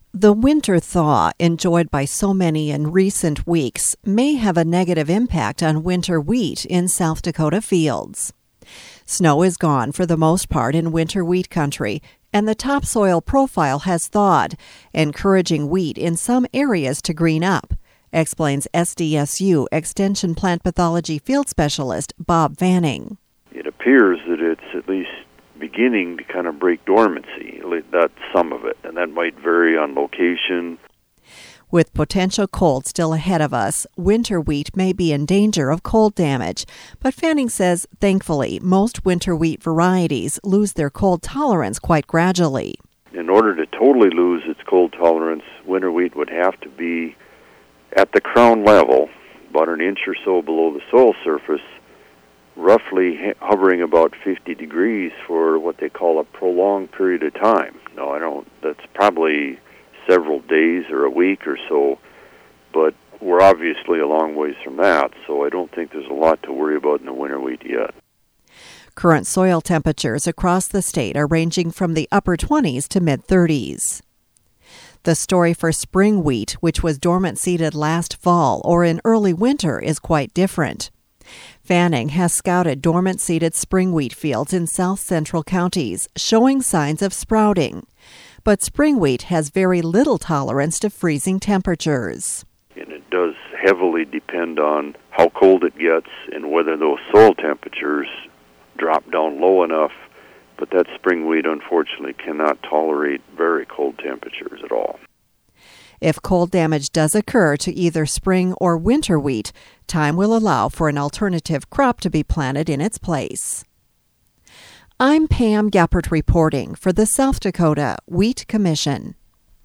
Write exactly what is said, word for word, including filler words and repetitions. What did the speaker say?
The winter thaw enjoyed by so many in recent weeks may have a negative impact on winter wheat in South Dakota fields. Snow is gone for the most part in winter wheat country, and the topsoil profile has thawed, encouraging wheat in some areas to green up, explains S D S U Extension Plant Pathology Field Specialist Bob Vanning. It appears that it's at least beginning to kind of break dormancy. That's some of it, and that might vary on location. With potential cold still ahead of us, winter wheat may be in danger of cold damage. But Fanning says, thankfully, most winter wheat varieties lose their cold tolerance quite gradually. In order to totally lose its cold tolerance, winter wheat would have to be at the crown level, about an inch or so below the soil surface, roughly hovering about fifty degrees for what they call a prolonged period of time. No, I don't, that's probably several days or a week or so, but we're obviously a long ways from that, so I don't think there's a lot to worry about in the winter wheat yet. Current soil temperatures across the state are ranging from the upper twenties to mid-thirties. The story for spring wheat, which was dormant seeded last fall or in early winter, is quite different. Fanning has scouted dormant seeded spring wheat fields in south central counties, showing signs of sprouting. But spring wheat has very little tolerance to freezing temperatures. And it does heavily depend on how cold it gets and whether those soil temperatures drop down low enough. But that spring wheat, unfortunately, cannot tolerate very cold temperatures at all. If cold damage does occur to either spring or winter wheat, time will allow for an alternative crop to be planted in its place. I'm Pam Geppert reporting for the South Dakota Wheat Commission.